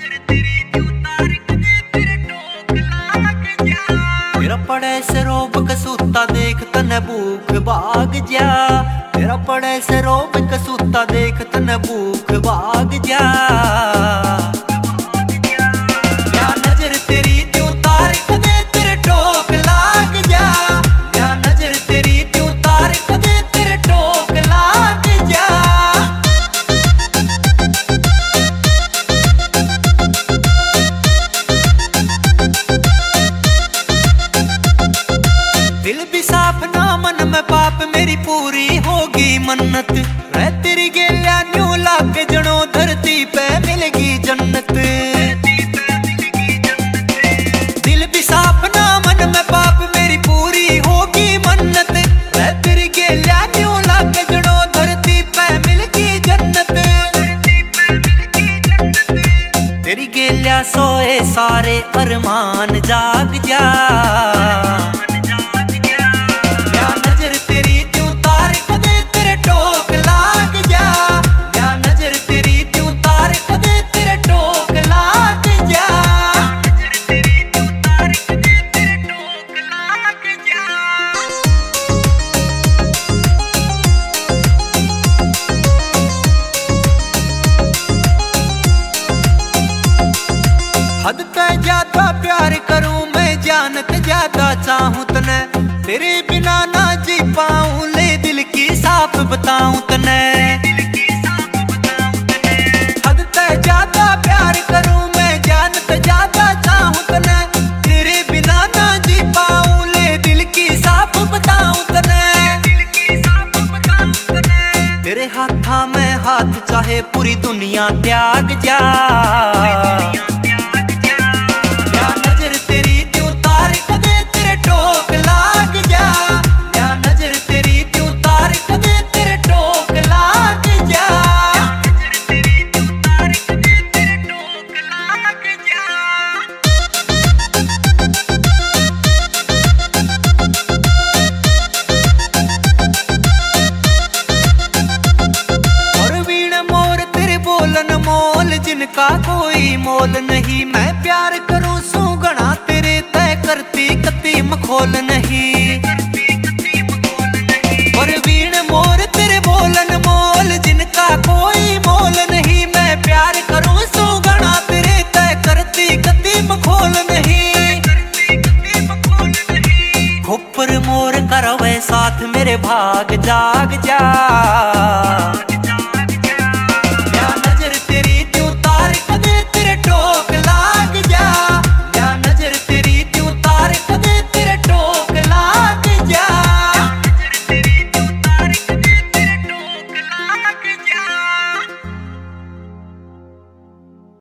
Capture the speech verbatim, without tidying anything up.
तेरा पड़े से रोब कसूता देख तने भूख भाग जा। तेरा पड़े से रोब कसूता देख तने भूख भाग जा। क्या नजर तेरी त्यों तारीख दे तेरे टोक लाग जा। क्या नजर तेरी त्यों तारीख दे तेरे टोक लाग जा। दिल भी साफ ना मन में पाप मेरी पूरी होगी मन्नत। रह तेरी गेल्या न्यू लाके जनो धरती पे मिलेगी जन्नत। दिल भी साफ ना मन में पाप मेरी पूरी होगी मन्नत। रह तेरी गेल्या न्यू लाके जनो धरती पे मिलेगी जन्नत। तेरी गेल्या सोए सारे अरमान जाग जा। हद पे ज्यादा प्यार करूं मैं जानत ज्यादा चाहूं तने। तेरे बिना ना जी पाऊं ले दिल की साफ बताऊं तने। हद पे ज्यादा प्यार करूं मैं जानत ज्यादा चाहूं तने। तेरे बिना ना जी पाऊं ले दिल की साफ बताऊं तने। तेरे हाथा में हाथ चाहे पूरी दुनिया त्याग जा। जिनका कोई मोल नहीं मैं प्यार करूं सू गणा तेरे तय करती कति मखोल नहीं। और वीण मोर तेरे बोलन मोल जिनका कोई मोल नहीं मैं प्यार करूं सू गणा तेरे तय करती कति मखोल नहीं। खोपर मोर करवे साथ मेरे भाग जाग जा।